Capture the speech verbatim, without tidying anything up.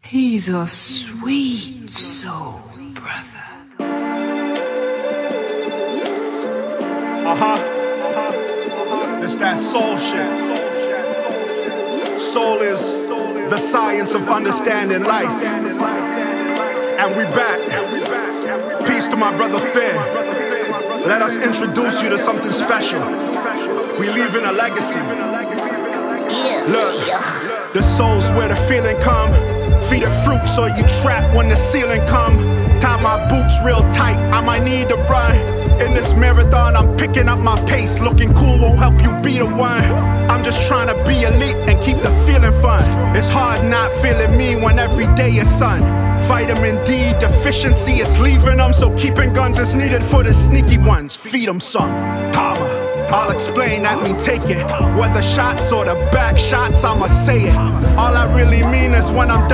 He's a sweet soul, brother. Uh-huh. It's that soul shit. Soul is the science of understanding life. And we back. Peace to my brother Fear. Let us introduce you to something special. We leaving a legacy. Look, the soul's where the feeling come. Feed it fruit so you trap when the ceiling come. Tie my boots real tight, I might need to run. In this marathon, I'm picking up my pace. Looking cool won't help you be the one. I'm just trying to be elite and keep the feeling fun. It's hard not feeling me when every day is sun. Vitamin D deficiency, it's leaving them. So keeping guns is needed for the sneaky ones. Feed them some karma. I'll explain, that mean take it. Whether shots or the back shots, I'ma say it. All I really mean is when I'm done